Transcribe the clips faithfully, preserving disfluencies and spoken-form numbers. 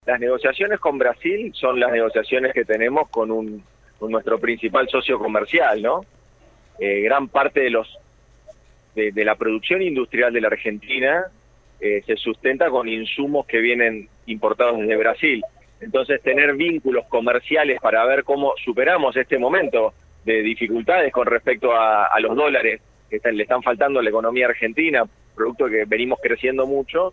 las negociaciones con Brasil son las negociaciones que tenemos con, un, con nuestro principal socio comercial, ¿no? Eh, gran parte de los de, de la producción industrial de la Argentina eh, se sustenta con insumos que vienen importados desde Brasil. Entonces, tener vínculos comerciales para ver cómo superamos este momento de dificultades con respecto a, a los dólares que están, le están faltando a la economía argentina, producto que venimos creciendo mucho,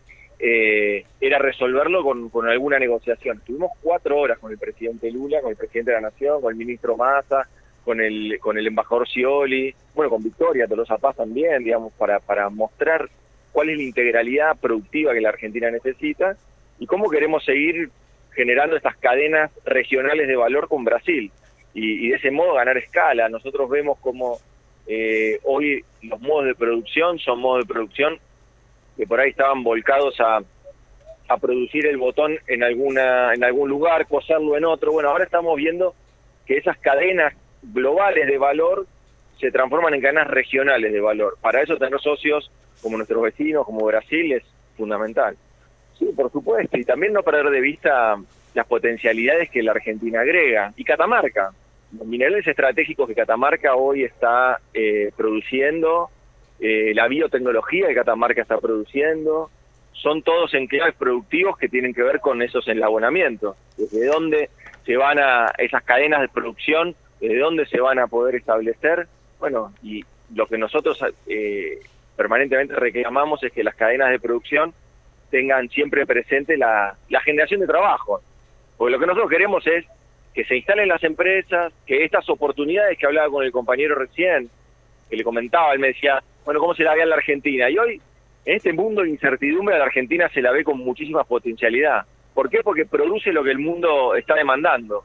eh, era resolverlo con, con alguna negociación. Tuvimos cuatro horas con el presidente Lula, con el presidente de la Nación, con el ministro Massa, con el con el embajador Scioli, bueno, con Victoria Tolosa Paz también, digamos, para, para mostrar cuál es la integralidad productiva que la Argentina necesita y cómo queremos seguir generando estas cadenas regionales de valor con Brasil y, y de ese modo ganar escala. Nosotros vemos como eh, hoy los modos de producción son modos de producción que por ahí estaban volcados a, a producir el botón en alguna en algún lugar, coserlo en otro. Bueno, ahora estamos viendo que esas cadenas globales de valor se transforman en cadenas regionales de valor. Para eso tener socios como nuestros vecinos, como Brasil, es fundamental. Sí, por supuesto, y también no perder de vista las potencialidades que la Argentina agrega. Y Catamarca, los minerales estratégicos que Catamarca hoy está eh, produciendo, eh, la biotecnología que Catamarca está produciendo, son todos enclaves productivos que tienen que ver con esos enlabonamientos. Desde dónde se van a esas cadenas de producción, desde dónde se van a poder establecer. Bueno, y lo que nosotros eh, permanentemente reclamamos es que las cadenas de producción tengan siempre presente la, la generación de trabajo. Porque lo que nosotros queremos es que se instalen las empresas, que estas oportunidades que hablaba con el compañero recién, que le comentaba, él me decía, bueno, ¿cómo se la ve en la Argentina? Y hoy, en este mundo de incertidumbre, a la Argentina se la ve con muchísima potencialidad. ¿Por qué? Porque produce lo que el mundo está demandando.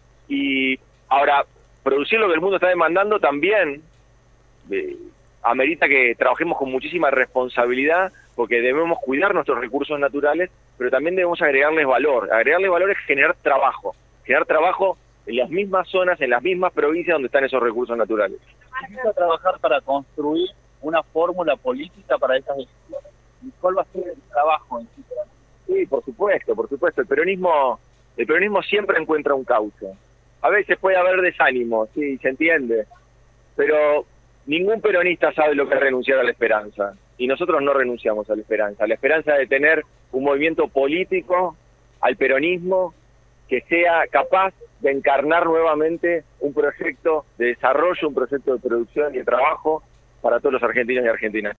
Y ahora, producir lo que el mundo está demandando también eh, amerita que trabajemos con muchísima responsabilidad, porque debemos cuidar nuestros recursos naturales, pero también debemos agregarles valor. Agregarles valor es generar trabajo, generar trabajo en las mismas zonas, en las mismas provincias donde están esos recursos naturales. ¿Necesita trabajar para construir una fórmula política para esas decisiones? ¿Y cuál va a ser el trabajo en sí? Sí, por supuesto, por supuesto. El peronismo, el peronismo siempre encuentra un cauce. A veces puede haber desánimo, sí, se entiende, pero ningún peronista sabe lo que es renunciar a la esperanza. Y nosotros no renunciamos a la esperanza. La esperanza de tener un movimiento político al peronismo que sea capaz de encarnar nuevamente un proyecto de desarrollo, un proyecto de producción y de trabajo para todos los argentinos y argentinas.